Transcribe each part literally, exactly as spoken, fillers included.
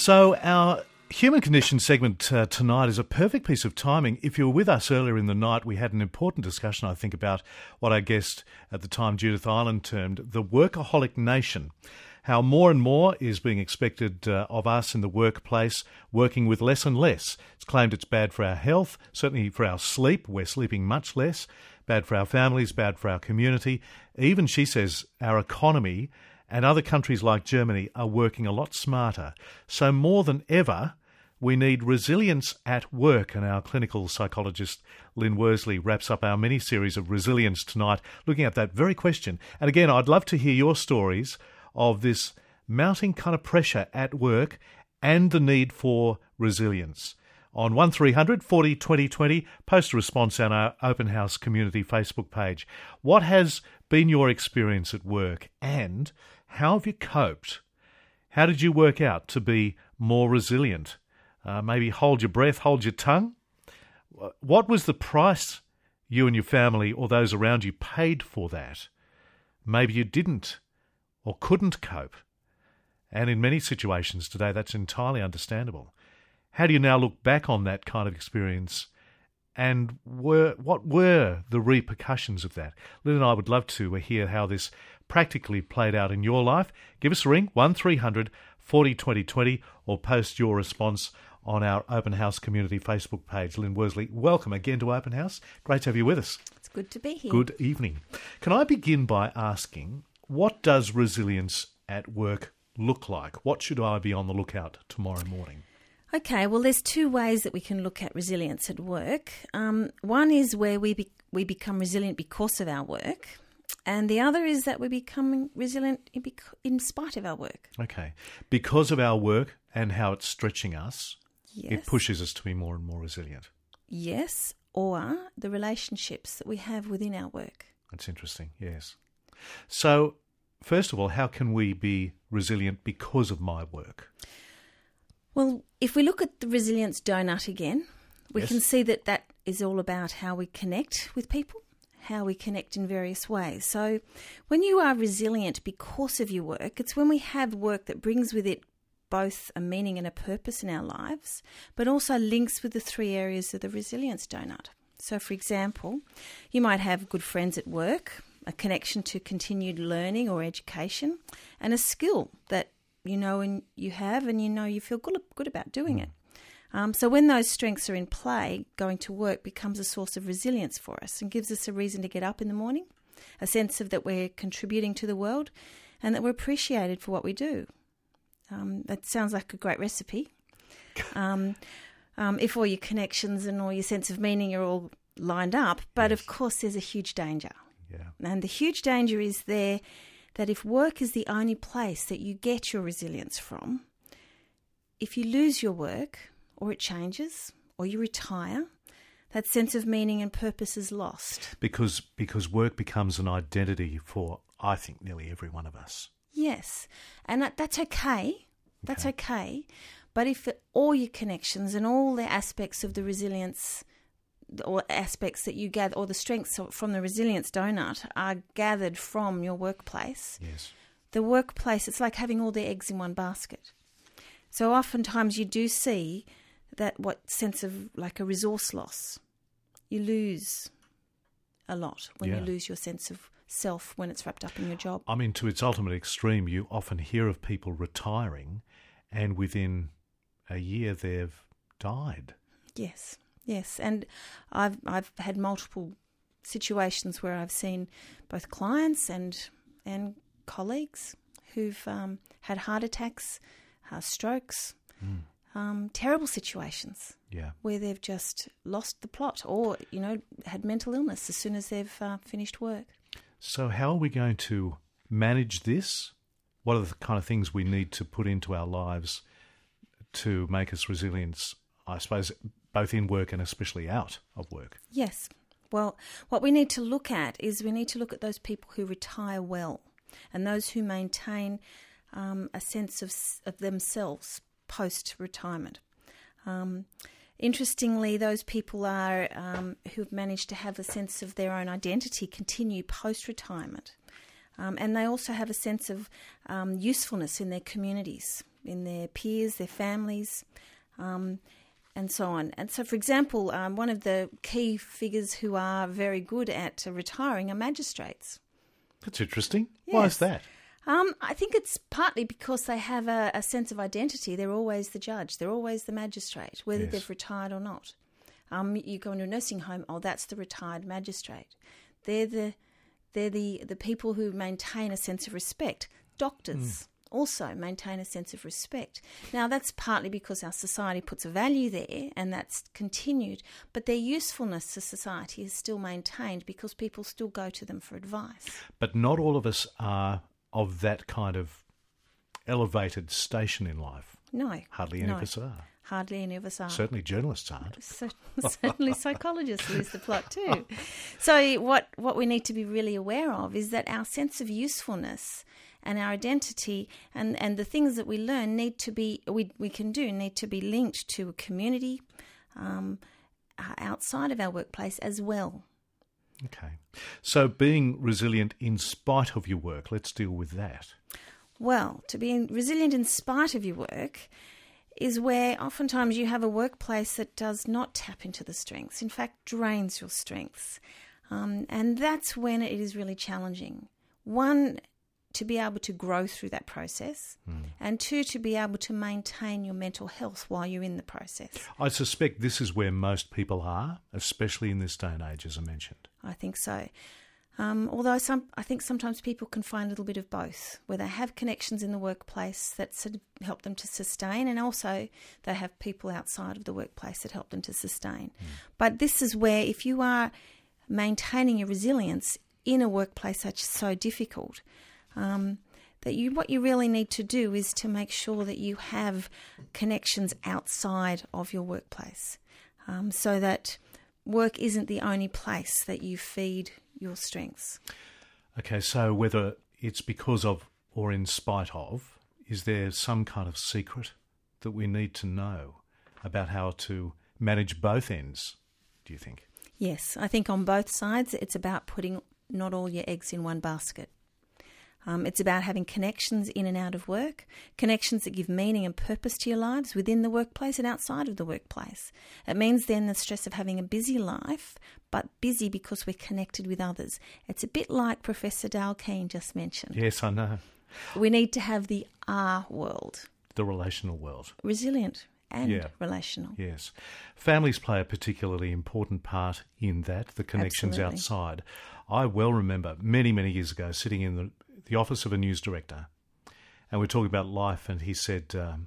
So our Human Condition segment uh, tonight is a perfect piece of timing. If you were with us earlier in the night, we had an important discussion, I think, about what our guest at the time, Judith Ireland, termed the workaholic nation. How more and more is being expected uh, of us in the workplace, working with less and less. It's claimed it's bad for our health, certainly for our sleep. We're sleeping much less. Bad for our families, bad for our community. Even, she says, our economy and other countries like Germany are working a lot smarter. So more than ever, we need resilience at work, and our clinical psychologist Lynn Worsley wraps up our mini-series of resilience tonight, looking at that very question. And again, I'd love to hear your stories of this mounting kind of pressure at work and the need for resilience. On one three hundred forty twenty twenty, post a response on our Open House community Facebook page. What has been your experience at work, and how have you coped? How did you work out to be more resilient? Uh, maybe hold your breath, hold your tongue. What was the price you and your family or those around you paid for that? Maybe you didn't or couldn't cope. And in many situations today, that's entirely understandable. How do you now look back on that kind of experience, and were, what were the repercussions of that? Lynn and I would love to hear how this practically played out in your life. Give us a ring, one three hundred forty twenty twenty, or post your response on our Open House community Facebook page. Lynn Worsley, welcome again to Open House. Great to have you with us. It's good to be here. Good evening. Can I begin by asking, what does resilience at work look like? What should I be on the lookout tomorrow morning? Okay, well, there's two ways that we can look at resilience at work. Um, one is where we be, we become resilient because of our work, and the other is that we become resilient in, in spite of our work. Okay, because of our work and how it's stretching us, yes. It pushes us to be more and more resilient. Yes, or the relationships that we have within our work. That's interesting, yes. So, first of all, how can we be resilient because of my work? Well, if we look at the resilience donut again, we yes. can see that that is all about how we connect with people, how we connect in various ways. So when you are resilient because of your work, it's when we have work that brings with it both a meaning and a purpose in our lives, but also links with the three areas of the resilience donut. So, for example, you might have good friends at work, a connection to continued learning or education, and a skill that you know and you have and you know you feel good, good about doing mm. it. Um, so when those strengths are in play, going to work becomes a source of resilience for us and gives us a reason to get up in the morning, a sense of that we're contributing to the world and that we're appreciated for what we do. Um, that sounds like a great recipe. Um, um, if all your connections and all your sense of meaning are all lined up, but yes. Of course there's a huge danger. Yeah. And the huge danger is there that if work is the only place that you get your resilience from, if you lose your work or it changes or you retire, that sense of meaning and purpose is lost. Because because work becomes an identity for, I think, nearly every one of us. Yes, and that, that's okay. That's okay. okay. But if all your connections and all the aspects of the resilience or aspects that you gather, or the strengths from the resilience donut are gathered from your workplace, yes. the workplace, it's like having all their eggs in one basket. So oftentimes you do see that what sense of like a resource loss. You lose a lot when yeah. you lose your sense of self when it's wrapped up in your job. I mean, to its ultimate extreme, you often hear of people retiring and within a year they've died. Yes. Yes, and I've I've had multiple situations where I've seen both clients and and colleagues who've um, had heart attacks, uh, strokes, mm. um, terrible situations. Yeah, where they've just lost the plot, or you know, had mental illness as soon as they've uh, finished work. So, how are we going to manage this? What are the kind of things we need to put into our lives to make us resilient? I suppose, both in work and especially out of work. Yes. Well, what we need to look at is we need to look at those people who retire well and those who maintain um, a sense of, of themselves post-retirement. Um, interestingly, those people are um, who've managed to have a sense of their own identity continue post-retirement. Um, and they also have a sense of um, usefulness in their communities in their peers, their families, um, and so on. And so, for example, um, one of the key figures who are very good at uh, retiring are magistrates. That's interesting. Yes. Why is that? Um, I think it's partly because they have a, a sense of identity. They're always the judge. They're always the magistrate, whether Yes. they've retired or not. Um, you go into a nursing home, oh, that's the retired magistrate. They're the they're the, the people who maintain a sense of respect. Doctors mm. also maintain a sense of respect. Now, that's partly because our society puts a value there, and that's continued, but their usefulness to society is still maintained because people still go to them for advice. But not all of us are of that kind of elevated station in life. No. Hardly any no. of us are. Hardly any of us are. Certainly journalists aren't. Certainly psychologists lose the plot too. So what, what we need to be really aware of is that our sense of usefulness and our identity and, and the things that we learn need to be, we, we can do, need to be linked to a community um, outside of our workplace as well. Okay. So being resilient in spite of your work, let's deal with that. Well, to be resilient in spite of your work is where oftentimes you have a workplace that does not tap into the strengths, in fact, drains your strengths. Um, and that's when it is really challenging. One, to be able to grow through that process, mm. and two, to be able to maintain your mental health while you're in the process. I suspect this is where most people are, especially in this day and age, as I mentioned. I think so. Um, although some, I think sometimes people can find a little bit of both, where they have connections in the workplace that sort of help them to sustain, and also they have people outside of the workplace that help them to sustain. Mm. But this is where, if you are maintaining your resilience in a workplace that's so difficult, um, that you what you really need to do is to make sure that you have connections outside of your workplace, um, so that work isn't the only place that you feed your strengths. Okay, so whether it's because of or in spite of, is there some kind of secret that we need to know about how to manage both ends, do you think? Yes, I think on both sides it's about putting not all your eggs in one basket. Um, it's about having connections in and out of work, connections that give meaning and purpose to your lives within the workplace and outside of the workplace. It means then the stress of having a busy life, but busy because we're connected with others. It's a bit like Professor Dale Keane just mentioned. Yes, I know. We need to have the R world. The relational world. Resilient and yeah. relational. Yes. Families play a particularly important part in that, the connections Absolutely. outside. I well remember many, many years ago sitting in the the office of a news director, and we're talking about life, and he said, um,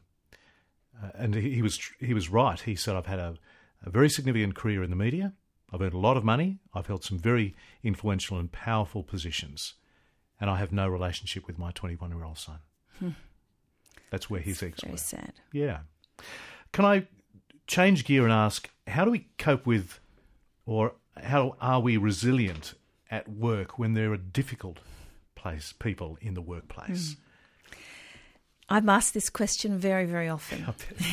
uh, and he, he was he was right. He said, I've had a, a very significant career in the media. I've earned a lot of money. I've held some very influential and powerful positions, and I have no relationship with my twenty-one-year-old son. Hmm. That's where his eggs were. Very sad. Yeah. Can I change gear and ask, how do we cope with, or how are we resilient at work when there are difficult place people in the workplace? Mm. I've asked this question very, very often.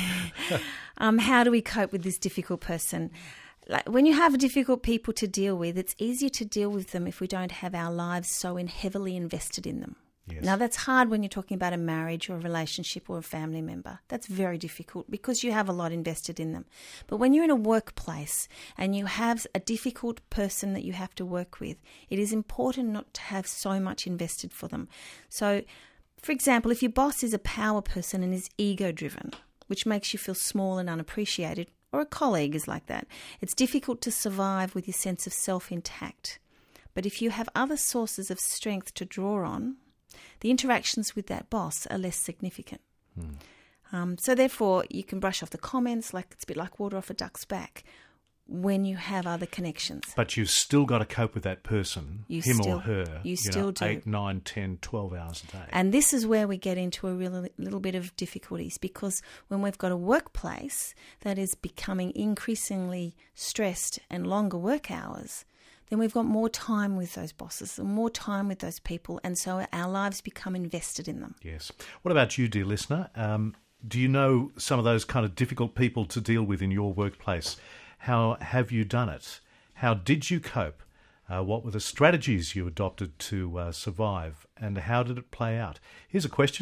um, how do we cope with this difficult person? Like, when you have difficult people to deal with, it's easier to deal with them if we don't have our lives so in heavily invested in them. Yes. Now, that's hard when you're talking about a marriage or a relationship or a family member. That's very difficult because you have a lot invested in them. But when you're in a workplace and you have a difficult person that you have to work with, it is important not to have so much invested for them. So, for example, if your boss is a power person and is ego-driven, which makes you feel small and unappreciated, or a colleague is like that, it's difficult to survive with your sense of self intact. But if you have other sources of strength to draw on, the interactions with that boss are less significant. Hmm. Um, so therefore, you can brush off the comments, like it's a bit like water off a duck's back, when you have other connections. But you've still got to cope with that person, you him still, or her, you, you still know, do. eight, nine, ten, twelve hours a day. And this is where we get into a real, little bit of difficulties, because when we've got a workplace that is becoming increasingly stressed and longer work hours, then we've got more time with those bosses and more time with those people, and so our lives become invested in them. Yes. What about you, dear listener? Um, do you know some of those kind of difficult people to deal with in your workplace? How have you done it? How did you cope? Uh, what were the strategies you adopted to uh, survive, and how did it play out? Here's a question.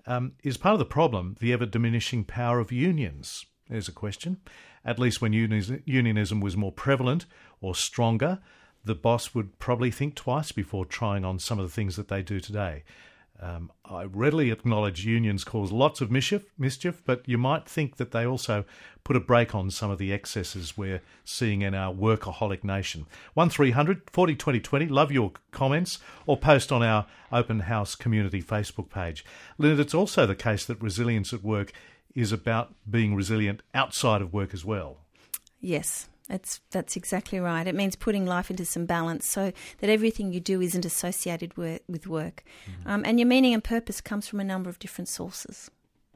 Um, is part of the problem the ever-diminishing power of unions? There's a question. At least when unions, unionism was more prevalent or stronger, the boss would probably think twice before trying on some of the things that they do today. Um, I readily acknowledge unions cause lots of mischief, mischief, but you might think that they also put a brake on some of the excesses we're seeing in our workaholic nation. one three hundred forty twenty twenty, love your comments, or post on our Open House Community Facebook page. Lynette, it's also the case that resilience at work is about being resilient outside of work as well. Yes. That's that's exactly right. It means putting life into some balance so that everything you do isn't associated with, with work. Mm-hmm. Um, and your meaning and purpose comes from a number of different sources.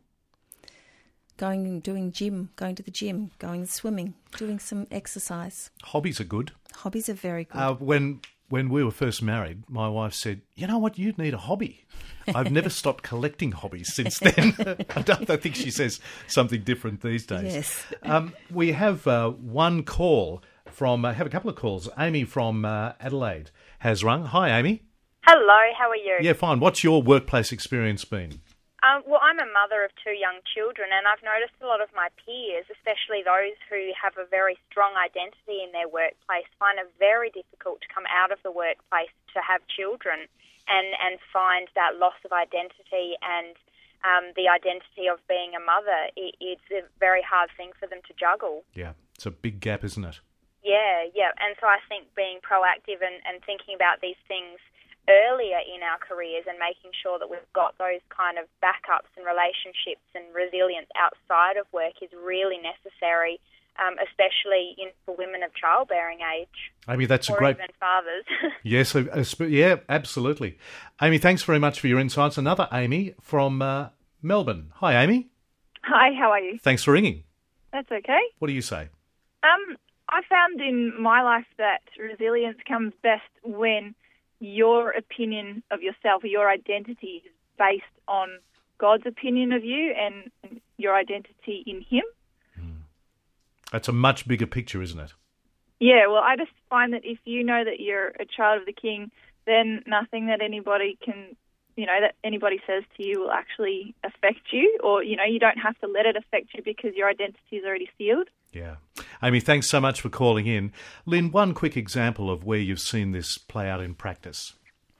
Going and doing gym, going to the gym, going swimming, doing some exercise. Hobbies are good. Hobbies are very good. Uh, when when we were first married, my wife said, you know what, you need a hobby. I've never stopped collecting hobbies since then. I don't I think she says something different these days. Yes. Um, we have uh, one call from, uh, have a couple of calls. Amy from uh, Adelaide has rung. Hi, Amy. Hello, how are you? Yeah, fine. What's your workplace experience been? Um, well, I'm a mother of two young children, and I've noticed a lot of my peers, especially those who have a very strong identity in their workplace, find it very difficult to come out of the workplace to have children and, and find that loss of identity and um, the identity of being a mother. It, it's a very hard thing for them to juggle. Yeah, it's a big gap, isn't it? Yeah, yeah. And so I think being proactive and, and thinking about these things earlier in our careers and making sure that we've got those kind of backups and relationships and resilience outside of work is really necessary, um, especially in, for women of childbearing age. Amy, that's or a great... even fathers. Yes, uh, yeah, absolutely. Amy, thanks very much for your insights. Another Amy from uh, Melbourne. Hi, Amy. Hi, how are you? Thanks for ringing. That's okay. What do you say? Um, I found in my life that resilience comes best when your opinion of yourself or your identity is based on God's opinion of you and your identity in Him. Mm. That's a much bigger picture, isn't it? Yeah, well, I just find that if you know that you're a child of the King, then nothing that anybody can, you know, that anybody says to you will actually affect you, or, you know, you don't have to let it affect you because your identity is already sealed. Yeah. Amy, thanks so much for calling in. Lynn, one quick example of where you've seen this play out in practice.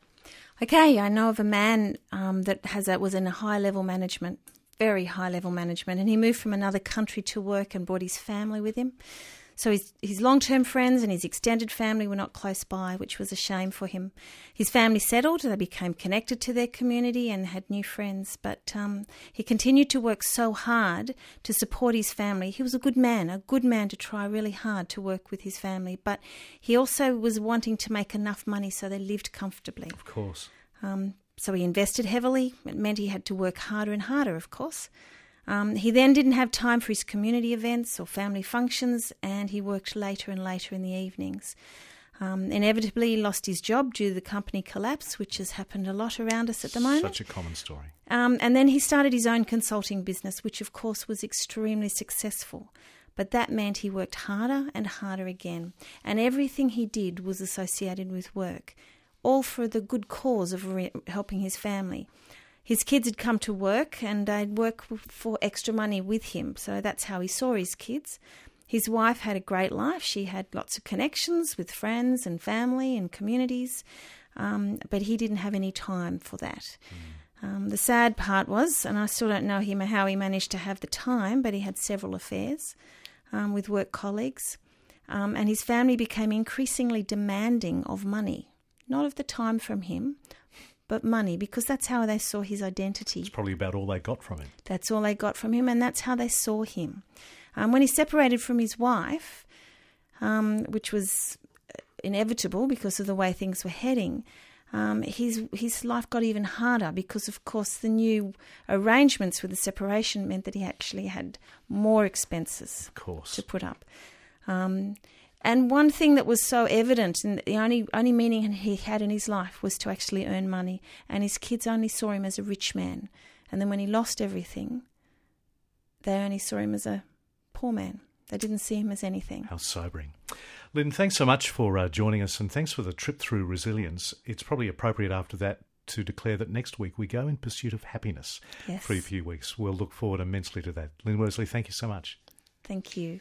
Okay, I know of a man um, that has a, was in a high-level management, very high-level management, and he moved from another country to work and brought his family with him. So his, his long-term friends and his extended family were not close by, which was a shame for him. His family settled, they became connected to their community and had new friends, but um, he continued to work so hard to support his family. He was a good man, a good man to try really hard to work with his family, but he also was wanting to make enough money so they lived comfortably. Of course. Um, so he invested heavily. It meant he had to work harder and harder, of course. Um, he then didn't have time for his community events or family functions, and he worked later and later in the evenings. Um, inevitably, he lost his job due to the company collapse, which has happened a lot around us at the moment. Such a common story. Um, and then he started his own consulting business, which of course was extremely successful. But that meant he worked harder and harder again, and everything he did was associated with work, all for the good cause of re- helping his family. His kids had come to work and I'd work for extra money with him, so that's how he saw his kids. His wife had a great life. She had lots of connections with friends and family and communities, um, but he didn't have any time for that. Mm. Um, the sad part was, and I still don't know him how he managed to have the time, but he had several affairs um, with work colleagues, um, and his family became increasingly demanding of money, not of the time from him, but money, because that's how they saw his identity. It's probably about all they got from him. That's all they got from him, and that's how they saw him. Um, when he separated from his wife, um, which was inevitable because of the way things were heading, um, his his life got even harder because, of course, the new arrangements with the separation meant that he actually had more expenses of course. to put up. Um And one thing that was so evident, and the only only meaning he had in his life was to actually earn money, and his kids only saw him as a rich man. And then when he lost everything, they only saw him as a poor man. They didn't see him as anything. How sobering. Lynn, thanks so much for uh, joining us, and thanks for the trip through resilience. It's probably appropriate after that to declare that next week we go in pursuit of happiness Yes. for a few weeks. We'll look forward immensely to that. Lynn Worsley, thank you so much. Thank you.